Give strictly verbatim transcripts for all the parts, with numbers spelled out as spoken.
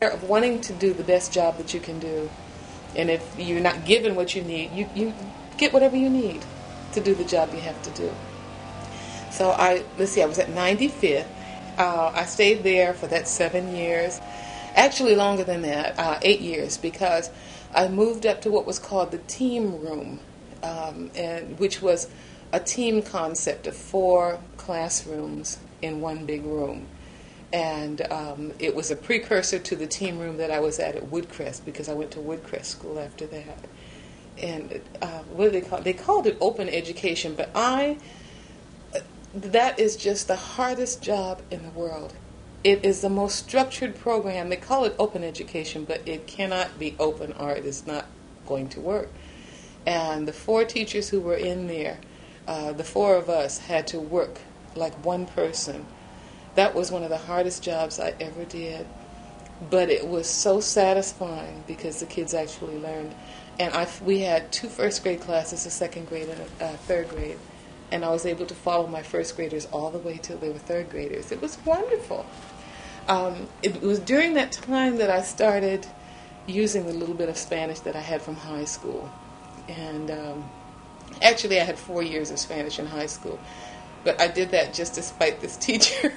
of wanting to do the best job that you can do. And if you're not given what you need, you, you get whatever you need to do the job you have to do. So I, let's see, I was at ninety-fifth. Uh, I stayed there for that seven years. Actually longer than that, uh, eight years, because I moved up to what was called the team room, um, and which was a team concept of four classrooms in one big room. And um, it was a precursor to the team room that I was at at Woodcrest, because I went to Woodcrest School after that. And uh, what do they call it? They called it open education, but I, that is just the hardest job in the world. It is the most structured program. They call it open education, but it cannot be open or it is not going to work. And the four teachers who were in there, uh, the four of us had to work like one person. That was one of the hardest jobs I ever did. But it was so satisfying because the kids actually learned. And I, we had two first grade classes, a second grade and a, a third grade. And I was able to follow my first graders all the way till they were third graders. It was wonderful. Um, it was during that time that I started using the little bit of Spanish that I had from high school. And um, actually I had four years of Spanish in high school. But I did that just to spite this teacher.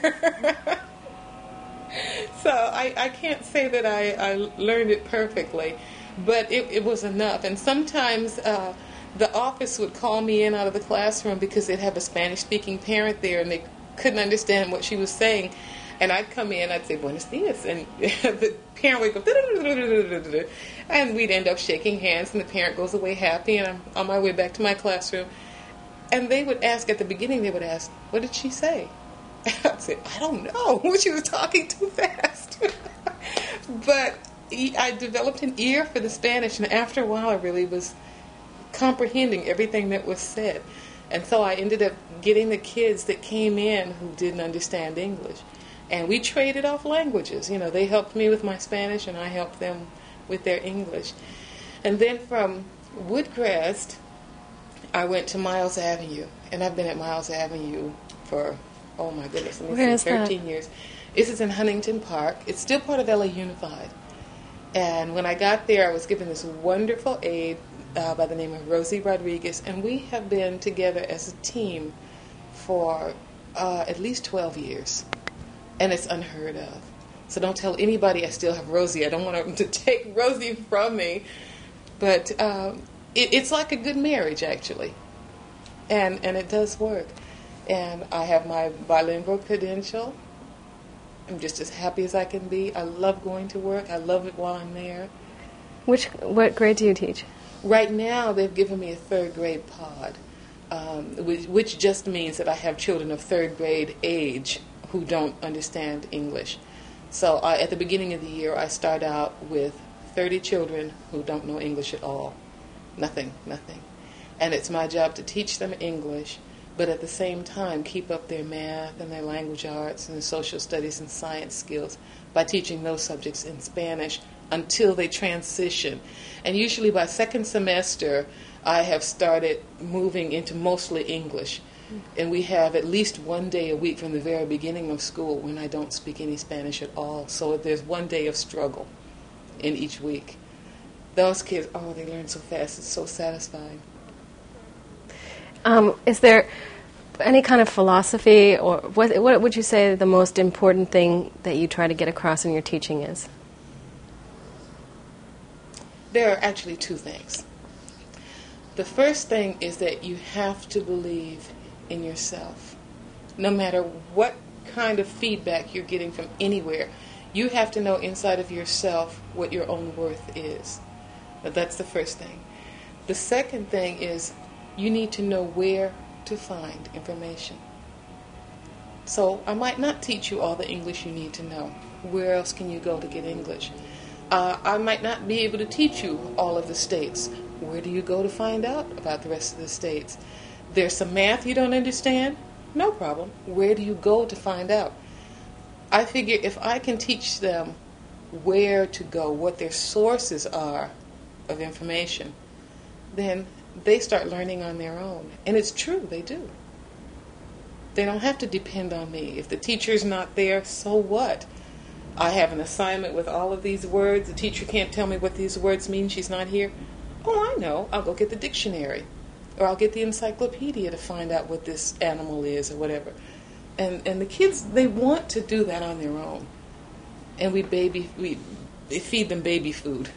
So I, I can't say that I, I learned it perfectly, but it, it was enough. And sometimes uh, the office would call me in out of the classroom because they'd have a Spanish-speaking parent there and they couldn't understand what she was saying. And I'd come in, I'd say, "Buenos dias," and the parent would go, and we'd end up shaking hands, and the parent goes away happy, and I'm on my way back to my classroom. And they would ask, at the beginning, they would ask, "What did she say?" And I'd say, "I don't know. She was talking too fast." But I developed an ear for the Spanish, and after a while I really was comprehending everything that was said. And so I ended up getting the kids that came in who didn't understand English. And we traded off languages. You know, they helped me with my Spanish, and I helped them with their English. And then from Woodcrest, I went to Miles Avenue, and I've been at Miles Avenue for, oh my goodness, let me Where see, is thirteen that? years. This is in Huntington Park. It's still part of L A Unified. And when I got there, I was given this wonderful aide uh, by the name of Rosie Rodriguez, and we have been together as a team for uh, at least twelve years. And it's unheard of. So don't tell anybody I still have Rosie. I don't want them to take Rosie from me. But um, it, it's like a good marriage, actually. And and it does work. And I have my bilingual credential. I'm just as happy as I can be. I love going to work. I love it while I'm there. Which what grade do you teach? Right now, they've given me a third grade pod, um, which, which just means that I have children of third grade age who don't understand English. So I, at the beginning of the year, I start out with thirty children who don't know English at all. Nothing, nothing. And it's my job to teach them English, but at the same time keep up their math and their language arts and social studies and science skills by teaching those subjects in Spanish until they transition. And usually by second semester, I have started moving into mostly English. And we have at least one day a week from the very beginning of school when I don't speak any Spanish at all. So there's one day of struggle in each week. Those kids, oh, they learn so fast. It's so satisfying. Um, is there any kind of philosophy, or what, what would you say the most important thing that you try to get across in your teaching is? There are actually two things. The first thing is that you have to believe in yourself. No matter what kind of feedback you're getting from anywhere, you have to know inside of yourself what your own worth is. But that's the first thing. The second thing is you need to know where to find information. So I might not teach you all the English you need to know. Where else can you go to get English? Uh, I might not be able to teach you all of the states. Where do you go to find out about the rest of the states? There's some math you don't understand? No problem. Where do you go to find out? I figure if I can teach them where to go, what their sources are of information, then they start learning on their own. And it's true, they do. They don't have to depend on me. If the teacher's not there, so what? I have an assignment with all of these words. The teacher can't tell me what these words mean. She's not here. Oh, I know. I'll go get the dictionary. Or I'll get the encyclopedia to find out what this animal is or whatever. And and the kids, they want to do that on their own. And we baby we feed them baby food.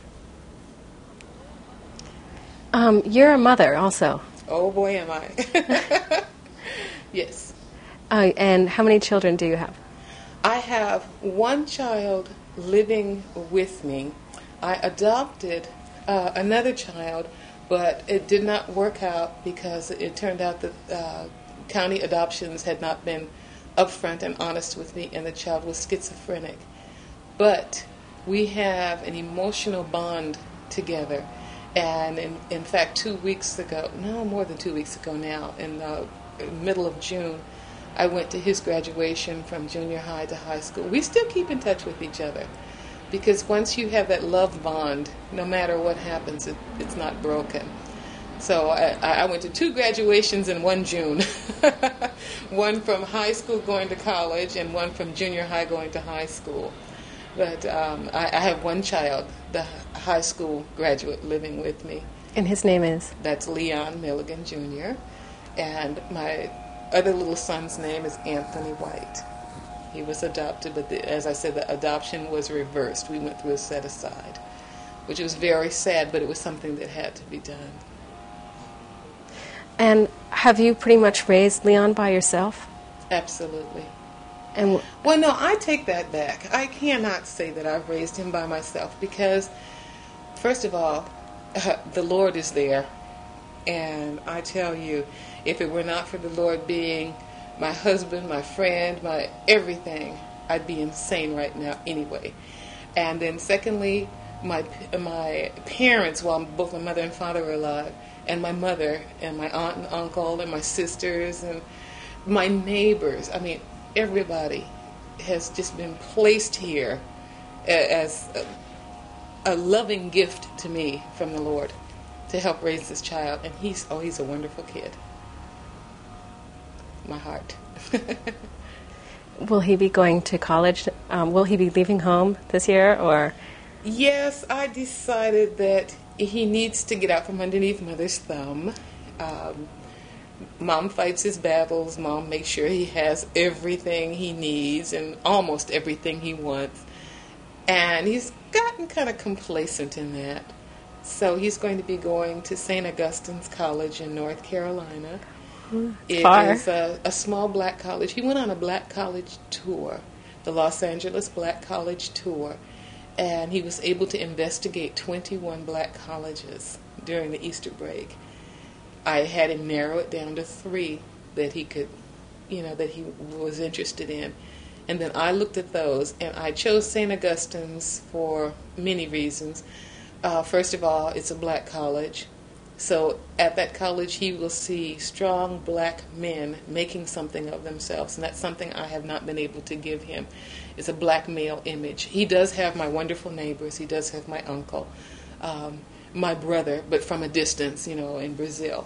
Um, you're a mother also. Oh boy, am I. Yes. Uh, and how many children do you have? I have one child living with me. I adopted uh, another child, but it did not work out because it turned out that uh, county adoptions had not been upfront and honest with me, and the child was schizophrenic. But we have an emotional bond together. And in, in fact, two weeks ago, no, more than two weeks ago now, in the middle of June, I went to his graduation from junior high to high school. We still keep in touch with each other because once you have that love bond, no matter what happens, it, it's not broken. So I, I went to two graduations in one June. One from high school going to college and one from junior high going to high school. But um, I, I have one child, the high school graduate, living with me. And his name is? That's Leon Milligan, Junior And my other little son's name is Anthony White. He was adopted, but the, as I said, the adoption was reversed. We went through a set-aside, which was very sad, but it was something that had to be done. And have you pretty much raised Leon by yourself? Absolutely. And w- well, no, I take that back. I cannot say that I've raised him by myself because, first of all, uh, the Lord is there. And I tell you, if it were not for the Lord being my husband, my friend, my everything, I'd be insane right now anyway. And then secondly, my my parents, while both my mother and father were alive, and my mother and my aunt and uncle and my sisters and my neighbors, I mean, everybody has just been placed here as a, a loving gift to me from the Lord to help raise this child. And he's, oh, he's a wonderful kid. My heart. Will he be going to college? Um, will he be leaving home this year, or? Yes, I decided that he needs to get out from underneath Mother's thumb. Um, Mom fights his battles. Mom makes sure he has everything he needs and almost everything he wants. And he's gotten kind of complacent in that. So he's going to be going to Saint Augustine's College in North Carolina. Mm, it far. is a, a small black college. He went on a black college tour, the Los Angeles Black College Tour, and he was able to investigate twenty-one black colleges during the Easter break. I had him narrow it down to three that he could, you know, that he was interested in. And then I looked at those, and I chose Saint Augustine's for many reasons. Uh, first of all, it's a black college. So at that college, he will see strong black men making something of themselves. And that's something I have not been able to give him. It's a black male image. He does have my wonderful neighbors. He does have my uncle, um, my brother, but from a distance, you know, in Brazil.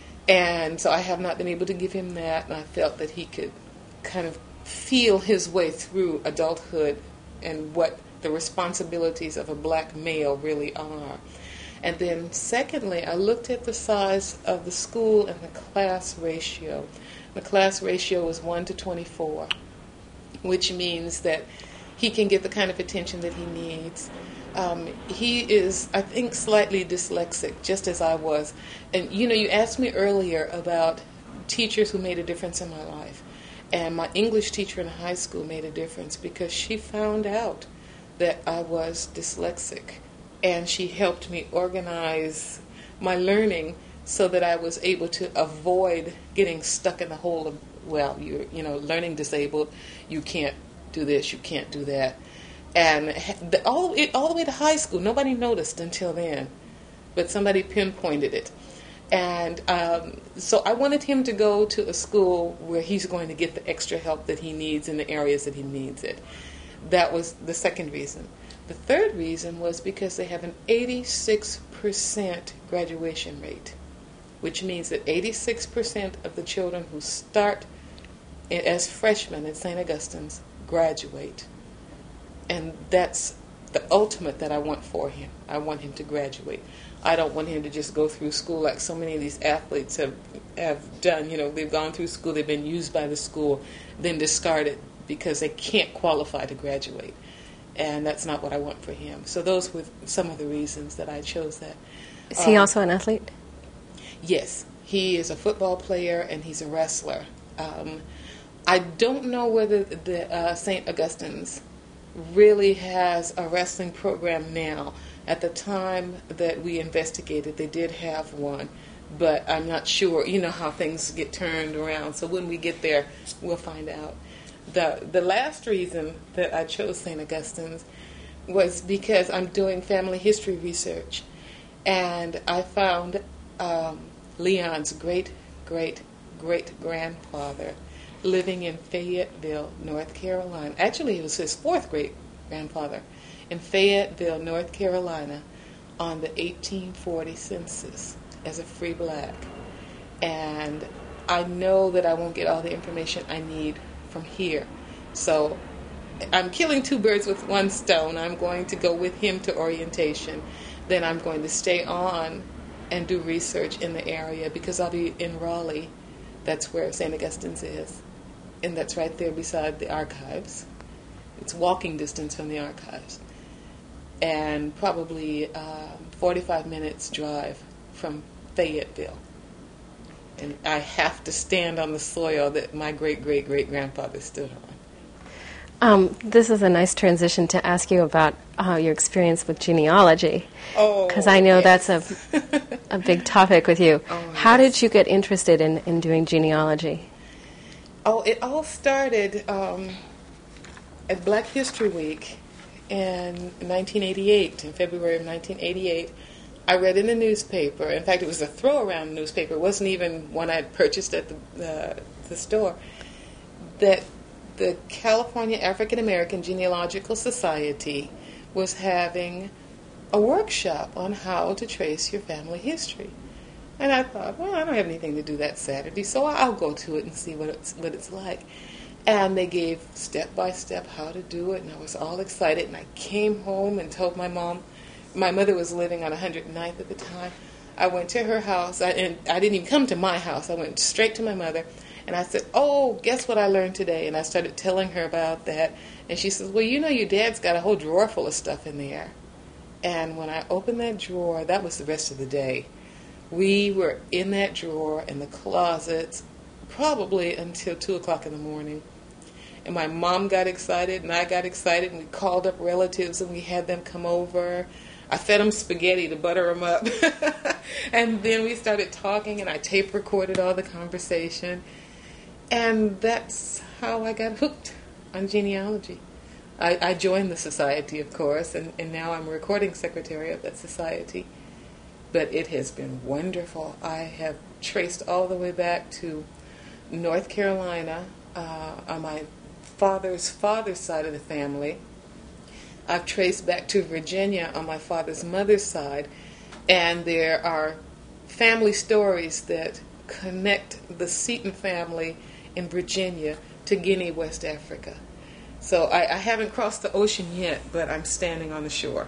And so I have not been able to give him that. And I felt that he could kind of feel his way through adulthood and what the responsibilities of a black male really are. And then secondly, I looked at the size of the school and the class ratio. The class ratio is one to twenty-four, which means that he can get the kind of attention that he needs. Um, he is, I think, slightly dyslexic, just as I was. And, you know, you asked me earlier about teachers who made a difference in my life. And my English teacher in high school made a difference because she found out that I was dyslexic. And she helped me organize my learning so that I was able to avoid getting stuck in the hole of, well, you're, you know, learning disabled, you can't do this, you can't do that. And the, all, it, all the way to high school, nobody noticed until then, but somebody pinpointed it. And um, so I wanted him to go to a school where he's going to get the extra help that he needs in the areas that he needs it. That was the second reason. The third reason was because they have an eighty-six percent graduation rate, which means that eighty-six percent of the children who start as freshmen at Saint Augustine's graduate. And that's the ultimate that I want for him. I want him to graduate. I don't want him to just go through school like so many of these athletes have have done. You know, they've gone through school, they've been used by the school, then discarded because they can't qualify to graduate. And that's not what I want for him. So those were some of the reasons that I chose that. Is he um, also an athlete? Yes. He is a football player and he's a wrestler. Um, I don't know whether the uh, Saint Augustine's really has a wrestling program now. At the time that we investigated, they did have one, but I'm not sure. You know how things get turned around. So when we get there, we'll find out. The the last reason that I chose Saint Augustine's was because I'm doing family history research, and I found um, Leon's great great great grandfather living in Fayetteville, North Carolina. Actually, it was his fourth great grandfather in Fayetteville, North Carolina, on the eighteen forty census as a free black. And I know that I won't get all the information I need from here. So I'm killing two birds with one stone. I'm going to go with him to orientation. Then I'm going to stay on and do research in the area because I'll be in Raleigh. That's where Saint Augustine's is. And that's right there beside the archives. It's walking distance from the archives. And probably um, forty-five minutes drive from Fayetteville. And I have to stand on the soil that my great-great-great-grandfather stood on. Um, this is a nice transition to ask you about uh, your experience with genealogy. Oh, because I know yes. that's a a big topic with you. Oh, How yes. did you get interested in, in doing genealogy? Oh, it all started um, at Black History Week in nineteen eighty-eight, in February of nineteen eighty-eight. I read in the newspaper. In fact, it was a throw-around newspaper. It wasn't even one I had purchased at the, uh, the store. That the California African American Genealogical Society was having a workshop on how to trace your family history. And I thought, well, I don't have anything to do that Saturday, so I'll go to it and see what it's, what it's like. And they gave step-by-step how to do it, and I was all excited. And I came home and told my mom. My mother was living on one hundred ninth at the time. I went to her house, I, and I didn't even come to my house. I went straight to my mother, and I said, oh, guess what I learned today? And I started telling her about that. And she says, well, you know, your dad's got a whole drawer full of stuff in there. And when I opened that drawer, that was the rest of the day. We were in that drawer in the closets probably until two o'clock in the morning. And my mom got excited, and I got excited, and we called up relatives, and we had them come over. I fed them spaghetti to butter them up. And then we started talking, and I tape recorded all the conversation. And that's how I got hooked on genealogy. I, I joined the society, of course, and, and now I'm a recording secretary of that society. But it has been wonderful. I have traced all the way back to North Carolina uh, on my father's father's side of the family. I've traced back to Virginia on my father's mother's side, and there are family stories that connect the Seton family in Virginia to Guinea, West Africa. So I, I haven't crossed the ocean yet, but I'm standing on the shore.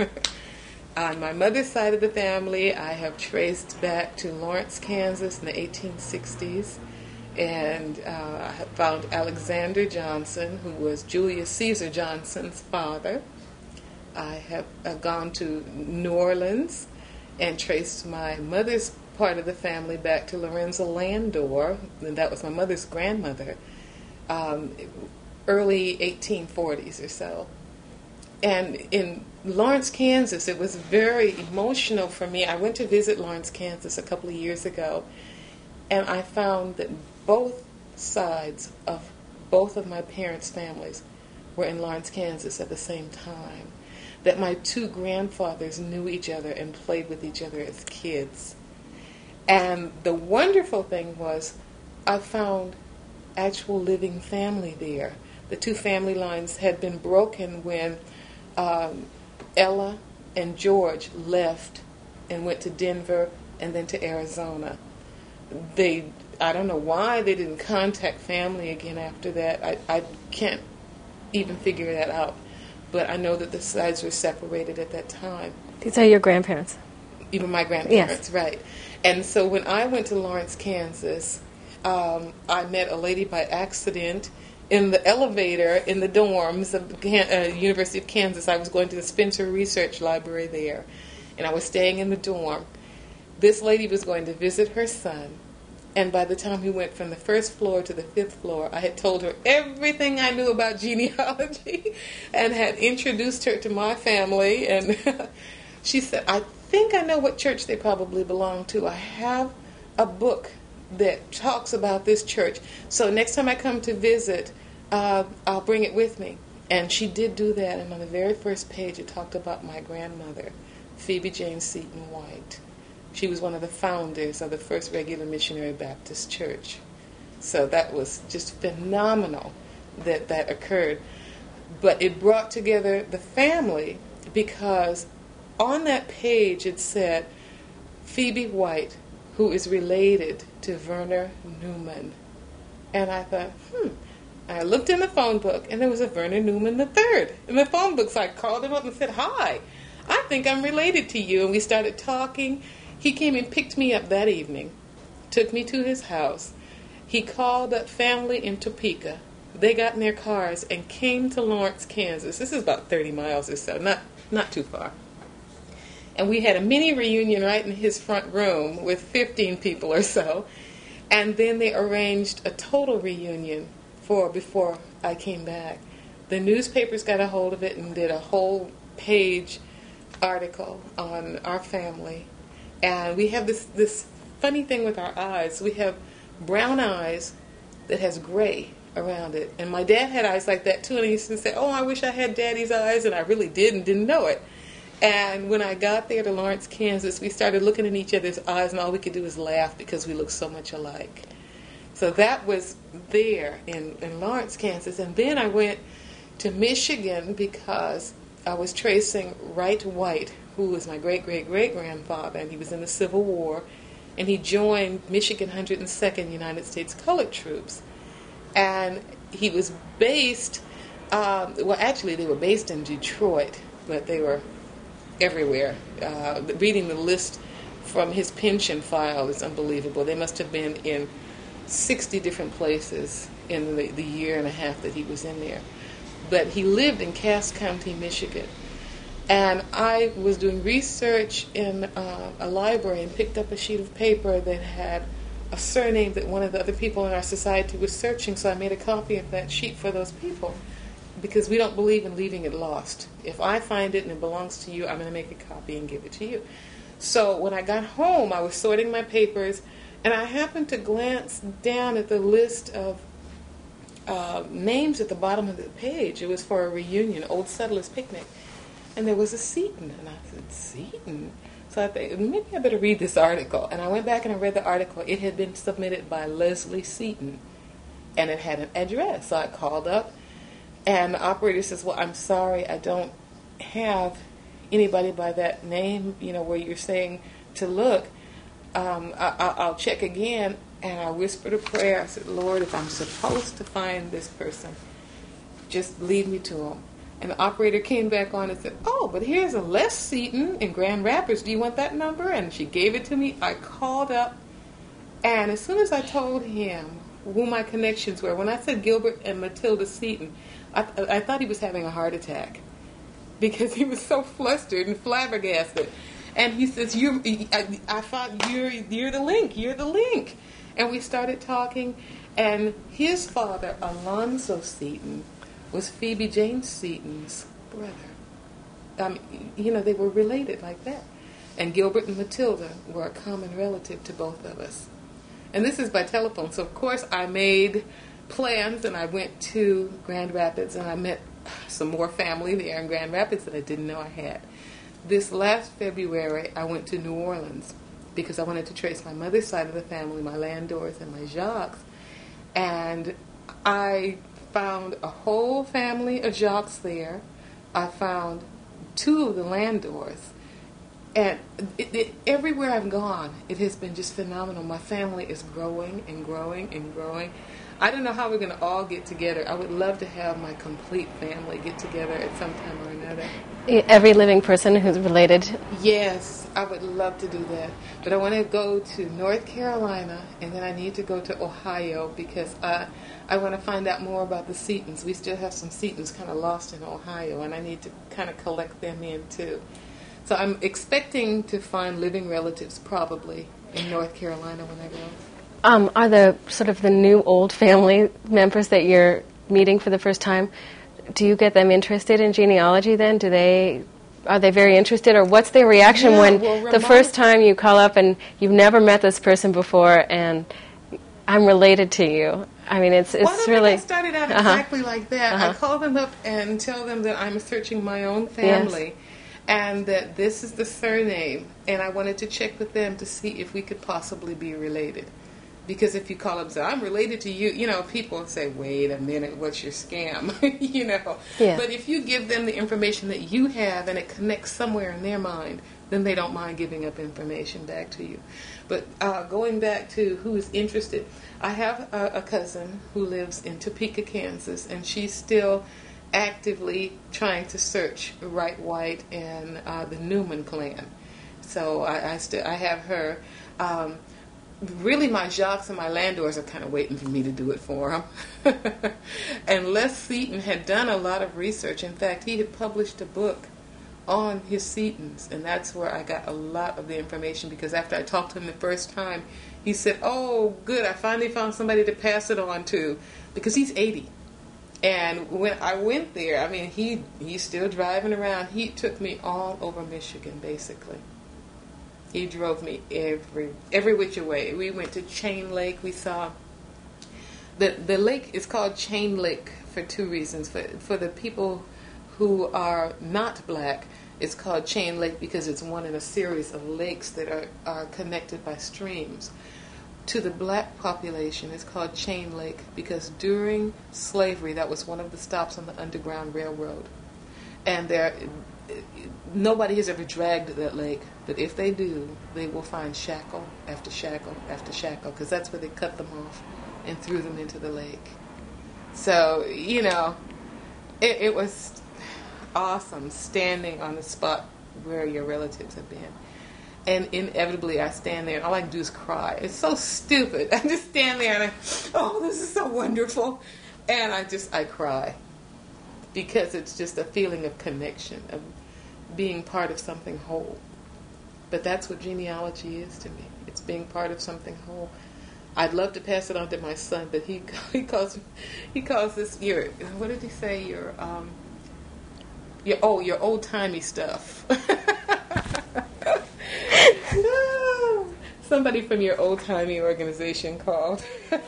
On my mother's side of the family, I have traced back to Lawrence, Kansas in the eighteen sixties, and uh, I have found Alexander Johnson, who was Julius Caesar Johnson's father. I have uh, gone to New Orleans and traced my mother's part of the family back to Lorenzo Landor, and that was my mother's grandmother, um, early eighteen forties or so. And in Lawrence, Kansas, it was very emotional for me. I went to visit Lawrence, Kansas a couple of years ago, and I found that both sides of both of my parents' families were in Lawrence, Kansas at the same time. That my two grandfathers knew each other and played with each other as kids. And the wonderful thing was I found actual living family there. The two family lines had been broken when um, Ella and George left and went to Denver and then to Arizona. They, I don't know why they didn't contact family again after that. I, I can't even figure that out. but I know that the sides were separated at that time. These are your grandparents? Even my grandparents, yes. Right. And so when I went to Lawrence, Kansas, um, I met a lady by accident in the elevator in the dorms of the uh, University of Kansas. I was going to the Spencer Research Library there, and I was staying in the dorm. This lady was going to visit her son, and by the time we went from the first floor to the fifth floor, I had told her everything I knew about genealogy and had introduced her to my family. And she said, I think I know what church they probably belong to. I have a book that talks about this church. So next time I come to visit, uh, I'll bring it with me. And she did do that. And on the very first page, it talked about my grandmother, Phoebe Jane Seton White. She was one of the founders of the First Regular Missionary Baptist Church. So that was just phenomenal that that occurred. But it brought together the family because on that page it said Phoebe White, who is related to Werner Newman. And I thought, hmm. I looked in the phone book, and there was a Werner Newman the third in the phone book. So I called him up and said, hi, I think I'm related to you. And we started talking. He came and picked me up that evening, took me to his house. He called up family in Topeka. They got in their cars and came to Lawrence, Kansas. This is about thirty miles or so, not not too far. And we had a mini reunion right in his front room with fifteen people or so. And then they arranged a total reunion for before I came back. The newspapers got a hold of it and did a whole page article on our family. And we have this, this funny thing with our eyes. We have brown eyes that has gray around it. And my dad had eyes like that too. And he used to say, oh, I wish I had Daddy's eyes. And I really did and didn't know it. And when I got there to Lawrence, Kansas, we started looking in each other's eyes. And all we could do was laugh because we looked so much alike. So that was there in, in Lawrence, Kansas. And then I went to Michigan because I was tracing Wright White, who was my great-great-great-grandfather, and he was in the Civil War, and he joined Michigan one hundred second United States Colored Troops. And he was based, um, well, actually they were based in Detroit, but they were everywhere. Uh, reading the list from his pension file is unbelievable. They must have been in sixty different places in the, the year and a half that he was in there. But he lived in Cass County, Michigan. And I was doing research in uh, a library and picked up a sheet of paper that had a surname that one of the other people in our society was searching, so I made a copy of that sheet for those people because we don't believe in leaving it lost. If I find it and it belongs to you, I'm going to make a copy and give it to you. So when I got home, I was sorting my papers, and I happened to glance down at the list of uh, names at the bottom of the page. It was for a reunion, Old Settlers Picnic. And there was a Seton. And I said, Seton? So I thought, maybe I better read this article. And I went back and I read the article. It had been submitted by Leslie Seton. And it had an address. So I called up. And the operator says, well, I'm sorry, I don't have anybody by that name, you know, where you're saying to look. Um, I, I, I'll check again. And I whispered a prayer. I said, Lord, if I'm supposed to find this person, just lead me to him. And the operator came back on and said, oh, but here's a Les Seton in Grand Rapids. Do you want that number? And she gave it to me. I called up. And as soon as I told him who my connections were, when I said Gilbert and Matilda Seton, I, I thought he was having a heart attack because he was so flustered and flabbergasted. And he says, "You, I, I thought you're you're the link. You're the link." And we started talking. And his father, Alonzo Seton, was Phoebe Jane Seton's brother. Um, you know, they were related like that. And Gilbert and Matilda were a common relative to both of us. And this is by telephone. So, of course, I made plans, and I went to Grand Rapids, and I met some more family there in Grand Rapids that I didn't know I had. This last February, I went to New Orleans because I wanted to trace my mother's side of the family, my Landors and my Jacques. And I found a whole family of Jacques there. I found two of the Landors. And it, it, everywhere I've gone, it has been just phenomenal. My family is growing and growing and growing. I don't know how we're going to all get together. I would love to have my complete family get together at some time or another. Every living person who's related? Yes, I would love to do that. But I want to go to North Carolina, and then I need to go to Ohio because I, I want to find out more about the Setons. We still have some Setons kind of lost in Ohio, and I need to kind of collect them in too. So I'm expecting to find living relatives probably in North Carolina when I go. Um, are the sort of the new old family members that you're meeting for the first time, do you get them interested in genealogy then? Do they, are they very interested, or what's their reaction yeah, when well, the first time you call up and you've never met this person before and I'm related to you? I mean, it's it's well, I don't really... think I started out uh-huh. exactly like that. Uh-huh. I call them up and tell them that I'm searching my own family. Yes. And that this is the surname, and I wanted to check with them to see if we could possibly be related. Because if you call up and say, I'm related to you, you know, people say, wait a minute, what's your scam? you know. Yeah. But if you give them the information that you have and it connects somewhere in their mind, then they don't mind giving up information back to you. But uh, going back to who's interested, I have a, a cousin who lives in Topeka, Kansas, and she's still actively trying to search Wright White and uh, the Newman clan. So I, I still I have her. Um, really, my Jacques and my Landors are kind of waiting for me to do it for them. And Les Seton had done a lot of research. In fact, he had published a book on his Setons, and that's where I got a lot of the information, because after I talked to him the first time, he said, oh, good, I finally found somebody to pass it on to, because he's eighty. And when I went there, I mean, he he's still driving around. He took me all over Michigan, basically. He drove me every every which way. We went to Chain Lake. We saw the the lake is called Chain Lake for two reasons. For for the people who are not black, it's called Chain Lake because it's one in a series of lakes that are, are connected by streams. To the black population, it's called Chain Lake because during slavery, that was one of the stops on the Underground Railroad. And there, nobody has ever dragged that lake, but if they do, they will find shackle after shackle after shackle, because that's where they cut them off and threw them into the lake. So, you know, it, it was awesome standing on the spot where your relatives have been. And inevitably, I stand there, and all I can do is cry. It's so stupid. I just stand there, and I, oh, this is so wonderful. And I just, I cry. Because it's just a feeling of connection, of being part of something whole. But that's what genealogy is to me. It's being part of something whole. I'd love to pass it on to my son, but he he calls he calls this your, what did he say, your, um, your oh, your old-timey stuff. Somebody from your old-timey organization called.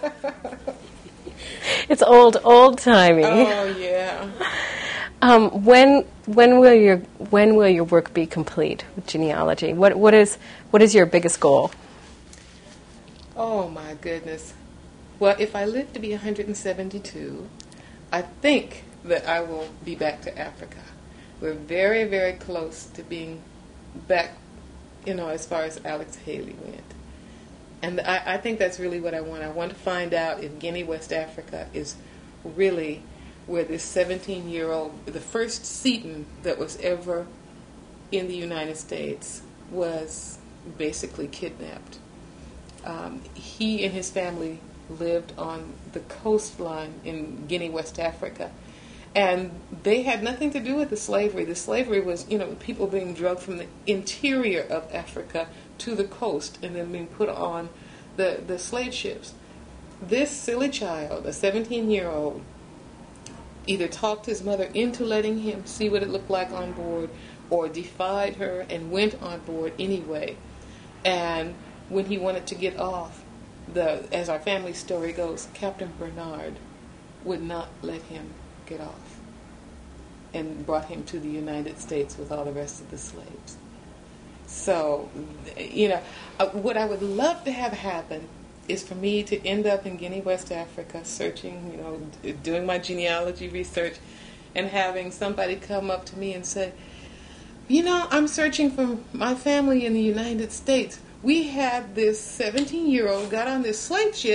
It's old, old-timey. Oh, yeah. Um, when when will your when will your work be complete with genealogy? What what is what is your biggest goal? Oh, my goodness. Well, if I live to be one hundred seventy-two, I think that I will be back to Africa. We're very, very close to being back, you know, as far as Alex Haley went. And I, I think that's really what I want. I want to find out if Guinea, West Africa is really where this seventeen-year-old, the first Seton that was ever in the United States, was basically kidnapped. Um, he and his family lived on the coastline in Guinea, West Africa. And they had nothing to do with the slavery. The slavery was, you know, people being drugged from the interior of Africa to the coast and then being put on the, the slave ships. This silly child, a seventeen-year-old, either talked his mother into letting him see what it looked like on board or defied her and went on board anyway. And when he wanted to get off, the as our family story goes, Captain Bernard would not let him get off and brought him to the United States with all the rest of the slaves. So, you know, uh, what I would love to have happen is for me to end up in Guinea, West Africa, searching, you know, d- doing my genealogy research, and having somebody come up to me and say, you know, I'm searching for my family in the United States. We had this seventeen-year-old got on this slave ship,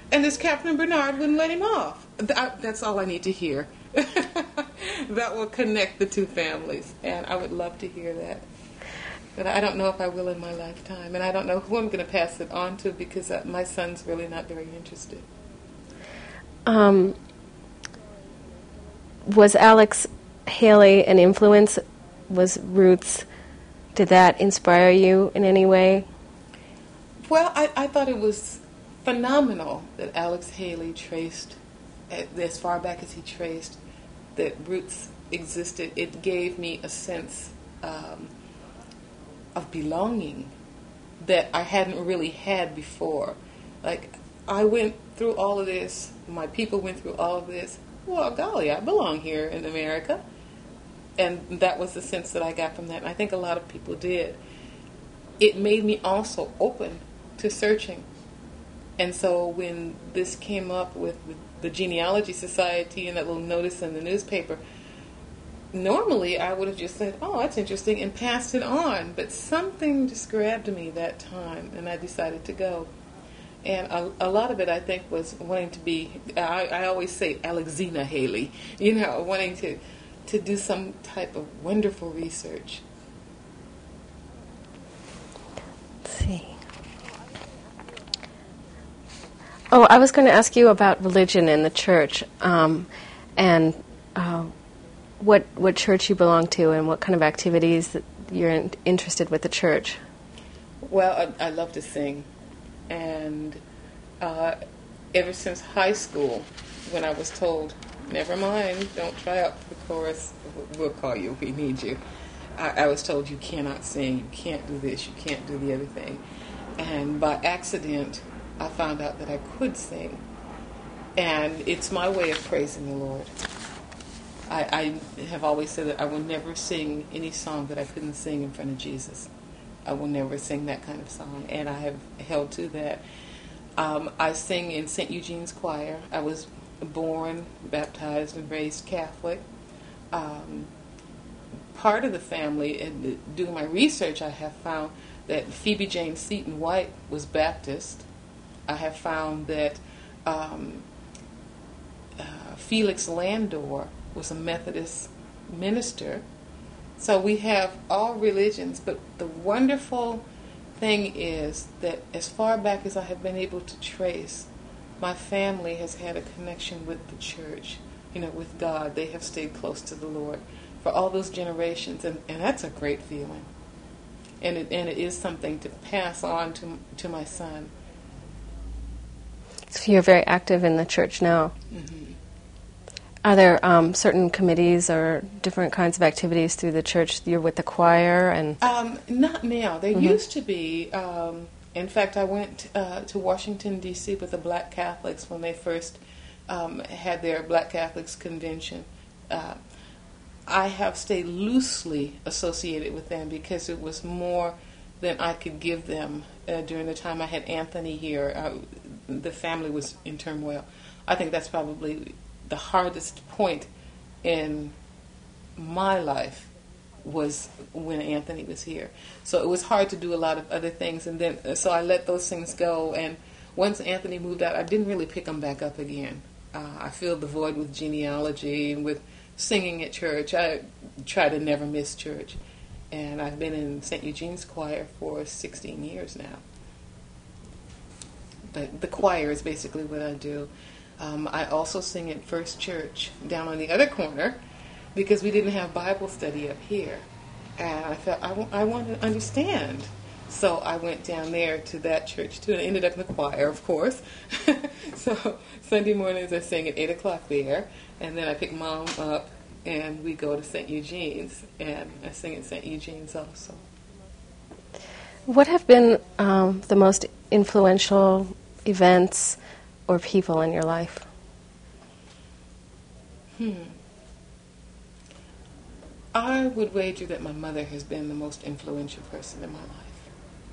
And this Captain Bernard wouldn't let him off. That's all I need to hear. That will connect the two families, and I would love to hear that. But I don't know if I will in my lifetime, and I don't know who I'm going to pass it on to, because uh, my son's really not very interested. Um, was Alex Haley an influence? Was Roots, did that inspire you in any way? Well, I, I thought it was phenomenal that Alex Haley traced, as far back as he traced, that Roots existed. It gave me a sense um, of belonging that I hadn't really had before. Like, I went through all of this, my people went through all of this. Well, golly, I belong here in America. And that was the sense that I got from that. And I think a lot of people did. It made me also open to searching. And so when this came up with the Genealogy Society and that little notice in the newspaper, normally I would have just said, oh, that's interesting, and passed it on. But something just grabbed me that time, and I decided to go. And a, a lot of it, I think, was wanting to be, I, I always say Alexina Haley, you know, wanting to, to do some type of wonderful research. Let's see. Oh, I was going to ask you about religion in the church, um, and uh, what what church you belong to, and what kind of activities that you're in, interested with the church. Well, I, I love to sing, and uh, ever since high school, when I was told, never mind, don't try out for the chorus, we'll call you if we need you, I, I was told you cannot sing, you can't do this, you can't do the other thing. And by accident, I found out that I could sing. And it's my way of praising the Lord. I, I have always said that I will never sing any song that I couldn't sing in front of Jesus. I will never sing that kind of song, and I have held to that. Um, I sing in Saint Eugene's choir. I was born, baptized, and raised Catholic. Um, part of the family, and doing my research, I have found that Phoebe Jane Seton White was Baptist. I have found that um, uh, Felix Landor was a Methodist minister. So we have all religions, but the wonderful thing is that as far back as I have been able to trace, my family has had a connection with the church, you know, with God. They have stayed close to the Lord for all those generations, and, and that's a great feeling. And it, and it is something to pass on to to my son. So you're very active in the church now. Mm-hmm. Are there um, certain committees or different kinds of activities through the church? You're with the choir and... Um, not now. There Mm-hmm. used to be. Um, in fact, I went uh, to Washington, D C with the Black Catholics when they first um, had their Black Catholics convention. Uh, I have stayed loosely associated with them because it was more than I could give them uh, during the time I had Anthony here. Uh, the family was in turmoil. I think that's probably the hardest point in my life was when Anthony was here. So it was hard to do a lot of other things, and then so I let those things go. And once Anthony moved out, I didn't really pick them back up again. Uh, I filled the void with genealogy and with singing at church. I try to never miss church, and I've been in Saint Eugene's choir for sixteen years now. But the choir is basically what I do. Um, I also sing at First Church down on the other corner because we didn't have Bible study up here. And I felt I, w- I want to understand. So I went down there to that church too, and I ended up in the choir, of course. So Sunday mornings I sing at eight o'clock there, and then I pick Mom up and we go to Saint Eugene's, and I sing at Saint Eugene's also. What have been um, the most influential events or people in your life? Hmm. I would wager that my mother has been the most influential person in my life.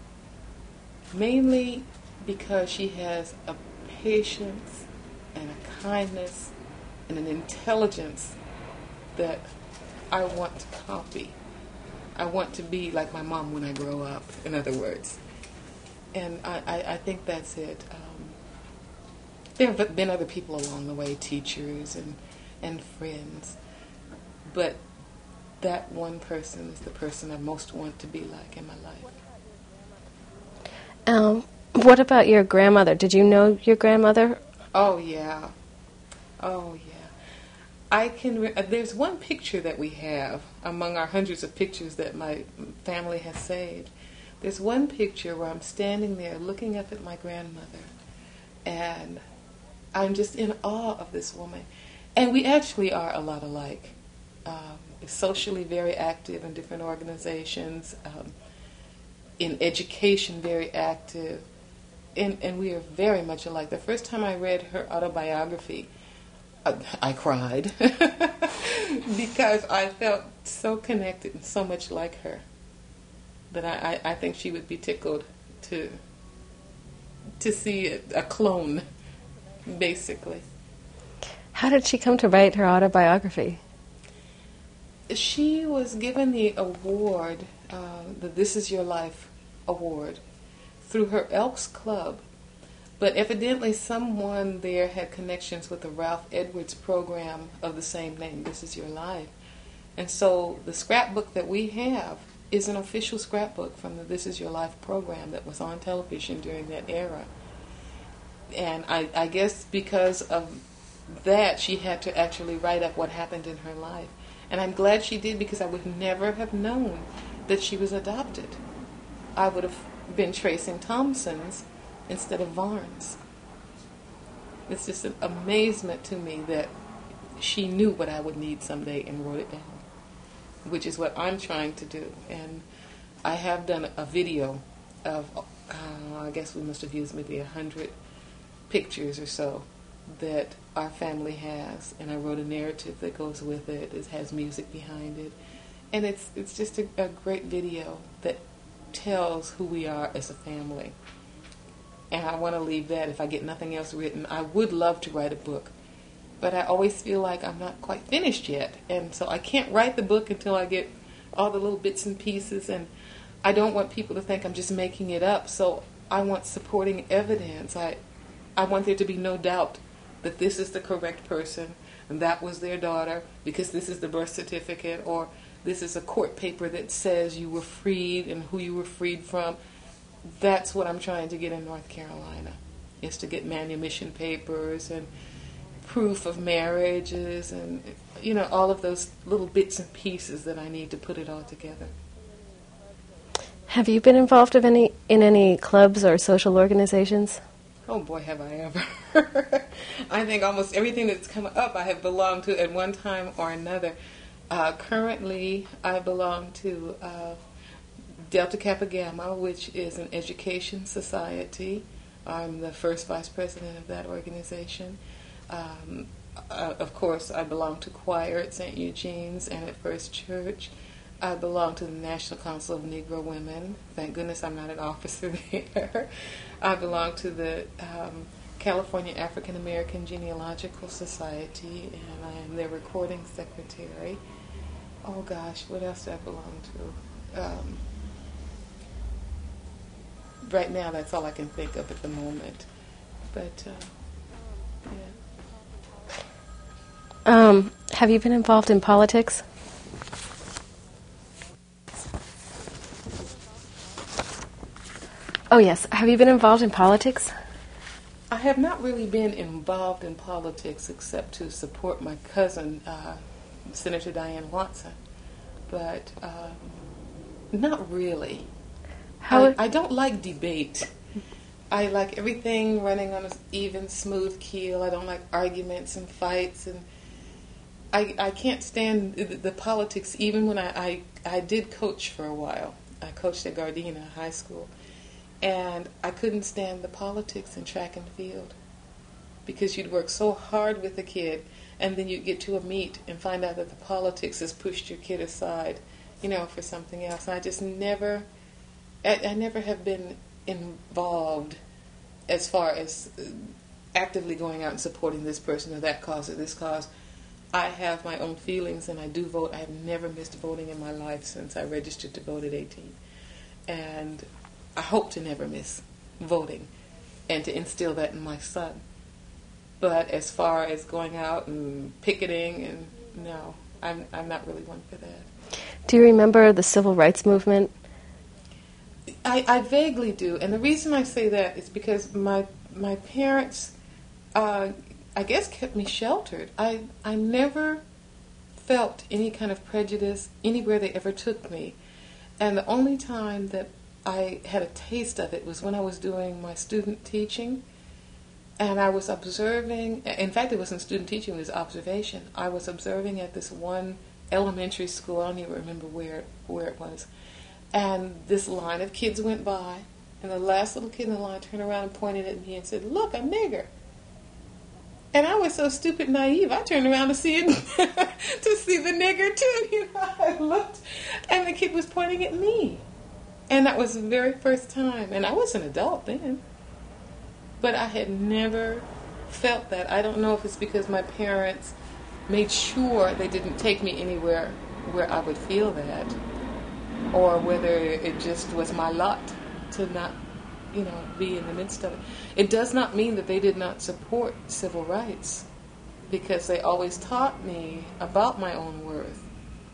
Mainly because she has a patience and a kindness and an intelligence that I want to copy. I want to be like my mom when I grow up, in other words. And I, I, I think that's it. Um, there have been other people along the way, teachers and, and friends, but that one person is the person I most want to be like in my life. Um, what about your grandmother? Did you know your grandmother? Oh, yeah. Oh, yeah. I can. Re- uh, there's one picture that we have among our hundreds of pictures that my family has saved. There's one picture where I'm standing there looking up at my grandmother, and I'm just in awe of this woman. And we actually are a lot alike. Um, socially very active in different organizations, um, in education very active, and, and we are very much alike. The first time I read her autobiography, I, I cried because I felt so connected and so much like her that I, I, I think she would be tickled to to see a, a clone, basically. How did she come to write her autobiography? She was given the award, uh, the This Is Your Life award, through her Elks Club. But evidently someone there had connections with the Ralph Edwards program of the same name, This Is Your Life. And so the scrapbook that we have is an official scrapbook from the This Is Your Life program that was on television during that era. And I, I guess because of that, she had to actually write up what happened in her life. And I'm glad she did, because I would never have known that she was adopted. I would have been tracing Thompsons instead of Varnes. It's just an amazement to me that she knew what I would need someday and wrote it down, which is what I'm trying to do. And I have done a video of, uh, I guess we must have used maybe a hundred pictures or so that our family has, and I wrote a narrative that goes with it. It has music behind it, and it's it's just a, a great video that tells who we are as a family. And I want to leave that. If I get nothing else written, I would love to write a book, but I always feel like I'm not quite finished yet, and so I can't write the book until I get all the little bits and pieces, and I don't want people to think I'm just making it up, so I want supporting evidence. I I want there to be no doubt that this is the correct person, and that was their daughter, because this is the birth certificate, or this is a court paper that says you were freed and who you were freed from. That's what I'm trying to get in North Carolina, is to get manumission papers and proof of marriages and, you know, all of those little bits and pieces that I need to put it all together. Have you been involved of any in any clubs or social organizations? Oh boy, have I ever. I think almost everything that's come up I have belonged to at one time or another. Uh, currently, I belong to uh, Delta Kappa Gamma, which is an education society. I'm the first vice president of that organization. Um, uh, of course, I belong to choir at Saint Eugene's and at First Church. I belong to the National Council of Negro Women. Thank goodness I'm not an officer there. I belong to the um, California African American Genealogical Society, and I am their recording secretary. Oh gosh, what else do I belong to? Um, right now, that's all I can think of at the moment. But, uh, yeah. Um, have you been involved in politics? Oh, yes. Have you been involved in politics? I have not really been involved in politics except to support my cousin, uh, Senator Diane Watson. But um, not really. How I, I don't like debate. I like everything running on an even, smooth keel. I don't like arguments and fights. And I, I can't stand the, the politics, even when I, I, I did coach for a while. I coached at Gardena High School. And I couldn't stand the politics in track and field, because you'd work so hard with a kid, and then you'd get to a meet and find out that the politics has pushed your kid aside, you know, for something else. And I just never, I, I never have been involved as far as actively going out and supporting this person or that cause or this cause. I have my own feelings, and I do vote. I have never missed voting in my life since I registered to vote at eighteen. And I hope to never miss voting, and to instill that in my son. But as far as going out and picketing, and no, I'm I'm not really one for that. Do you remember the civil rights movement? I, I vaguely do, and the reason I say that is because my my parents, uh, I guess, kept me sheltered. I I never felt any kind of prejudice anywhere they ever took me, and the only time that I had a taste of it was when I was doing my student teaching, and I was observing. In fact, it wasn't student teaching; it was observation. I was observing at this one elementary school. I don't even remember where where it was. And this line of kids went by, and the last little kid in the line turned around and pointed at me and said, "Look, a nigger." And I was so stupid naive, I turned around to see it, to see the nigger too. You know, I looked, and the kid was pointing at me. And that was the very first time. And I was an adult then. But I had never felt that. I don't know if it's because my parents made sure they didn't take me anywhere where I would feel that, or whether it just was my lot to not, you know, be in the midst of it. It does not mean that they did not support civil rights, because they always taught me about my own worth.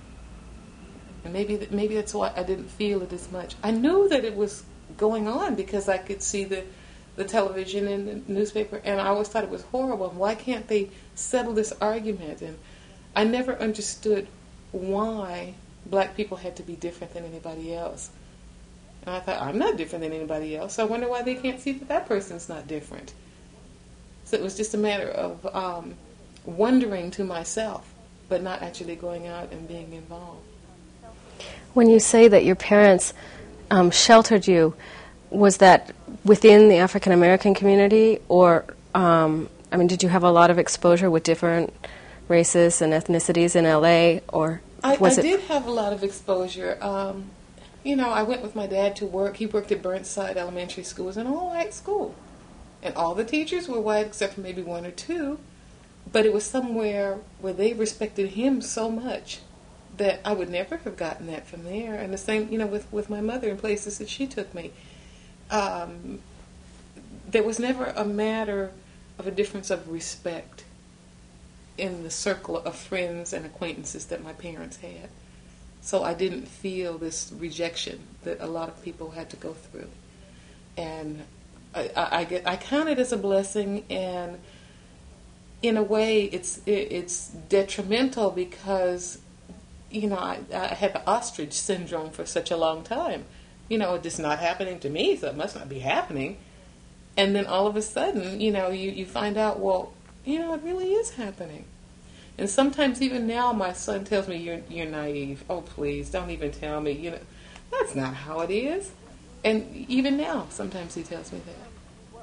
And maybe maybe that's why I didn't feel it as much. I knew that it was going on because I could see the, the television and the newspaper, and I always thought it was horrible. Why can't they settle this argument? And I never understood why black people had to be different than anybody else. And I thought, I'm not different than anybody else, so I wonder why they can't see that that person's not different. So it was just a matter of um, wondering to myself, but not actually going out and being involved. When you say that your parents um, sheltered you, was that within the African American community, or, um, I mean, did you have a lot of exposure with different races and ethnicities in L A, or I, was I it... did have a lot of exposure. Um, you know, I went with my dad to work. He worked at Burnside Elementary School. It was an all-white school. And all the teachers were white except for maybe one or two. But it was somewhere where they respected him so much that I would never have gotten that from there. And the same, you know, with, with my mother in places that she took me. Um, there was never a matter of a difference of respect in the circle of friends and acquaintances that my parents had. So I didn't feel this rejection that a lot of people had to go through. And I, I, I, get, I count it as a blessing, and in a way it's it, it's detrimental because, you know, I, I had the ostrich syndrome for such a long time. You know, it's not happening to me, so it must not be happening. And then all of a sudden, you know, you, you find out, well, you know, it really is happening. And sometimes even now my son tells me, you're you're naive. Oh, please, don't even tell me. You know, that's not how it is. And even now, sometimes he tells me that.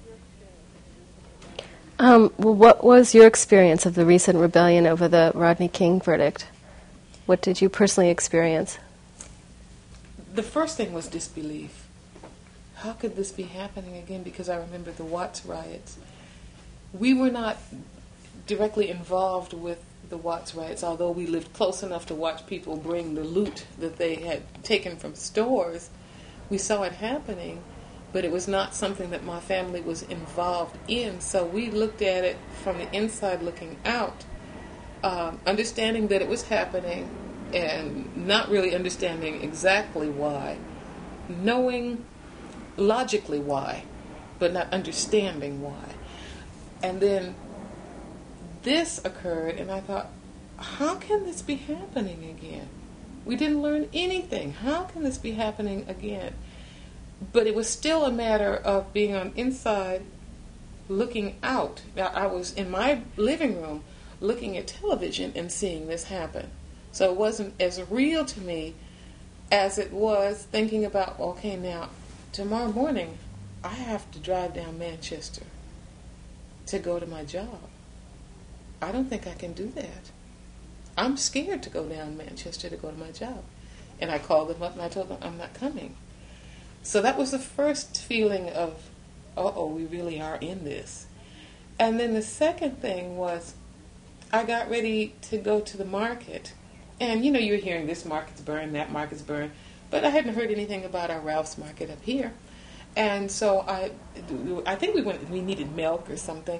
Um, well, what was your experience of the recent rebellion over the Rodney King verdict? What did you personally experience? The first thing was disbelief. How could this be happening again? Because I remember the Watts riots. We were not directly involved with the Watts riots, although we lived close enough to watch people bring the loot that they had taken from stores. We saw it happening, but it was not something that my family was involved in, so we looked at it from the inside looking out, um, understanding that it was happening and not really understanding exactly why, knowing logically why, but not understanding why. And then this occurred, and I thought, how can this be happening again? We didn't learn anything. How can this be happening again? But it was still a matter of being on inside, looking out. Now, I was in my living room looking at television and seeing this happen. So it wasn't as real to me as it was thinking about, okay, now, tomorrow morning, I have to drive down Manchester to go to my job. I don't think I can do that. I'm scared to go down Manchester to go to my job. And I called them up and I told them I'm not coming. So that was the first feeling of, uh-oh, we really are in this. And then the second thing was, I got ready to go to the market. And, you know, you're hearing this market's burned, that market's burned. But I hadn't heard anything about our Ralph's Market up here. And so I, I think we went, we needed milk or something.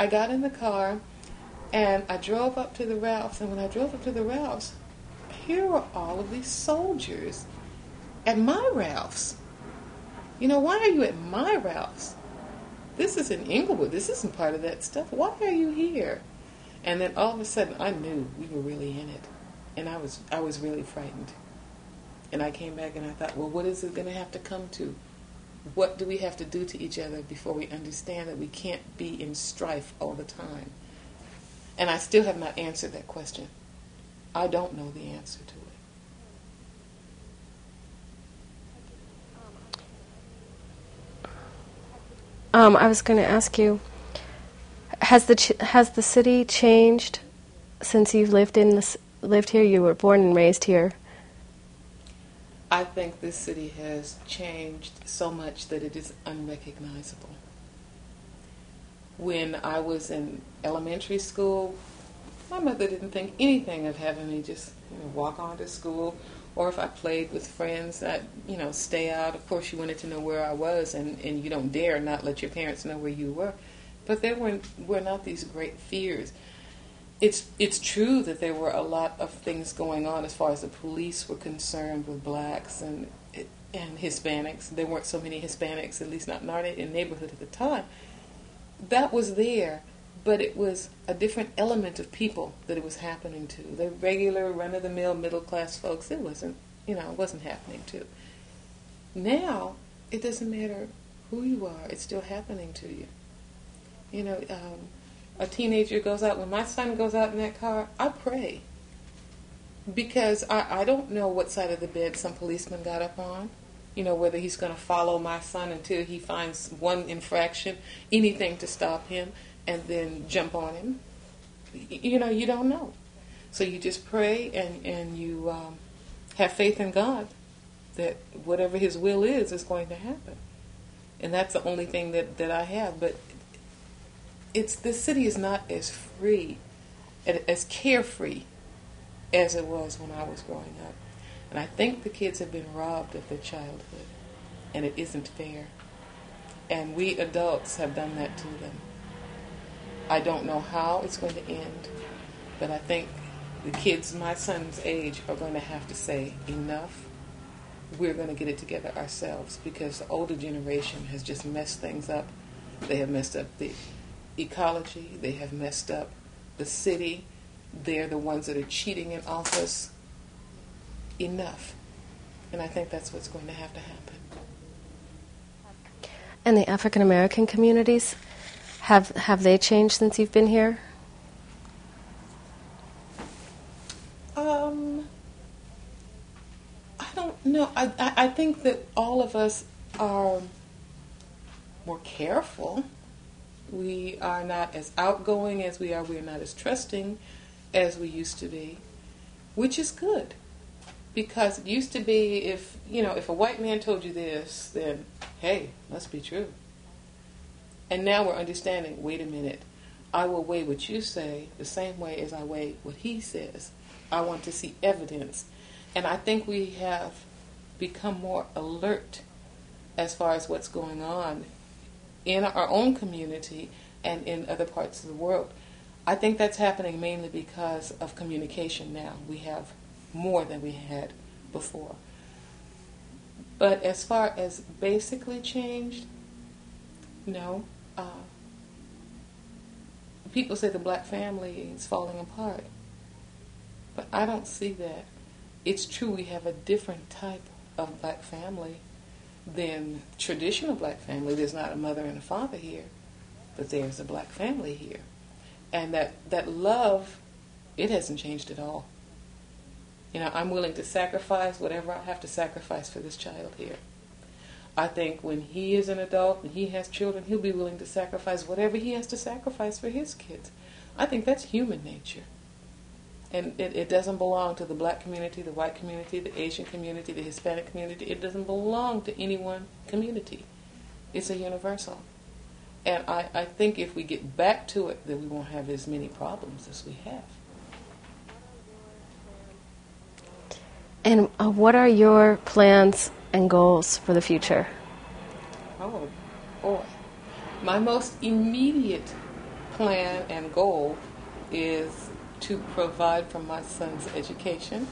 I got in the car, and I drove up to the Ralphs, and when I drove up to the Ralphs, here were all of these soldiers at my Ralphs. You know, why are you at my Ralphs? This is in Inglewood. This isn't part of that stuff. Why are you here? And then all of a sudden, I knew we were really in it. And I was I was really frightened. And I came back and I thought, well, what is it going to have to come to? What do we have to do to each other before we understand that we can't be in strife all the time? And I still have not answered that question. I don't know the answer to it. Um, I was going to ask you, has the ch- has the city changed since you've lived in this, lived here? You were born and raised here. I think this city has changed so much that it is unrecognizable. When I was in elementary school, my mother didn't think anything of having me just, you know, walk on to school, or if I played with friends, I'd, you know, stay out. Of course, you wanted to know where I was, and, and you don't dare not let your parents know where you were. But there were, were not these great fears. It's it's true that there were a lot of things going on as far as the police were concerned with blacks and and Hispanics. There weren't so many Hispanics, at least not in our neighborhood at the time. That was there, but it was a different element of people that it was happening to. The regular run-of-the-mill middle-class folks, it wasn't, you know, it wasn't happening to. Now, it doesn't matter who you are, it's still happening to you. You know, um, a teenager goes out, when my son goes out in that car, I pray. Because I, I don't know what side of the bed some policeman got up on. You know, whether he's going to follow my son until he finds one infraction, anything to stop him, and then jump on him. You know, you don't know. So you just pray and, and you um, have faith in God that whatever his will is, is going to happen. And that's the only thing that, that I have. But it's this city is not as free, as carefree as it was when I was growing up. And I think the kids have been robbed of their childhood. And it isn't fair. And we adults have done that to them. I don't know how it's going to end, but I think the kids my son's age are going to have to say, enough. We're going to get it together ourselves, because the older generation has just messed things up. They have messed up the ecology. They have messed up the city. They're the ones that are cheating in office. Enough. And I think that's what's going to have to happen. And the African American communities, have have they changed since you've been here? Um, I don't know. I, I, I think that all of us are more careful. We are not as outgoing as we are. We are not as trusting as we used to be, which is good. Because it used to be, if, you know, if a white man told you this, then, hey, must be true. And now we're understanding, wait a minute, I will weigh what you say the same way as I weigh what he says. I want to see evidence. And I think we have become more alert as far as what's going on in our own community and in other parts of the world. I think that's happening mainly because of communication now. We have more than we had before. But as far as basically changed, no. Uh, people say the black family is falling apart. But I don't see that. It's true we have a different type of black family than traditional black family. There's not a mother and a father here, but there's a black family here. And that, that love, it hasn't changed at all. You know, I'm willing to sacrifice whatever I have to sacrifice for this child here. I think when he is an adult and he has children, he'll be willing to sacrifice whatever he has to sacrifice for his kids. I think that's human nature. And it, it doesn't belong to the black community, the white community, the Asian community, the Hispanic community. It doesn't belong to any one community. It's a universal. And I, I think if we get back to it, then we won't have as many problems as we have. And uh, what are your plans and goals for the future? Oh, boy. My most immediate plan and goal is to provide for my son's education.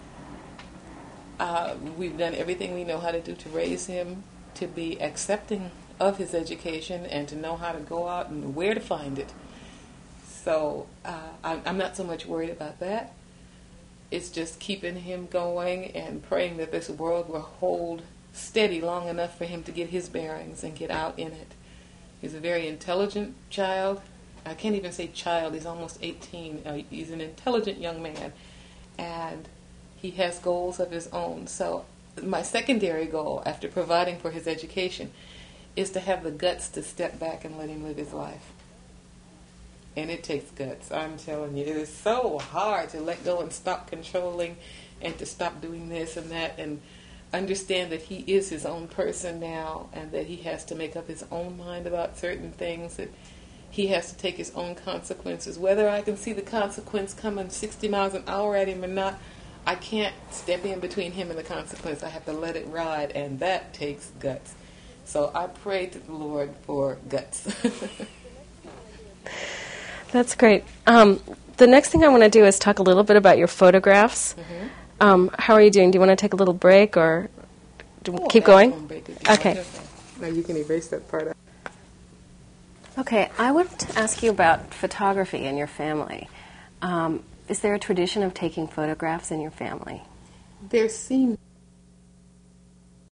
Uh, we've done everything we know how to do to raise him to be accepting of his education and to know how to go out and where to find it. So uh, I, I'm not so much worried about that. It's just keeping him going and praying that this world will hold steady long enough for him to get his bearings and get out in it. He's a very intelligent child. I can't even say child. He's almost eighteen. Uh, he's an intelligent young man. And he has goals of his own. So my secondary goal, after providing for his education, is to have the guts to step back and let him live his life. And it takes guts. I'm telling you, it is so hard to let go and stop controlling and to stop doing this and that and understand that he is his own person now and that he has to make up his own mind about certain things, that he has to take his own consequences. Whether I can see the consequence coming sixty miles an hour at him or not, I can't step in between him and the consequence. I have to let it ride, and that takes guts. So I pray to the Lord for guts. That's great. Um, the next thing I want to do is talk a little bit about your photographs. Mm-hmm. Um, how are you doing? Do you want to take a little break or do we oh, keep going? Okay. Now you can erase that part out. Okay, I wanted to ask you about photography in your family. Um, is there a tradition of taking photographs in your family? There seems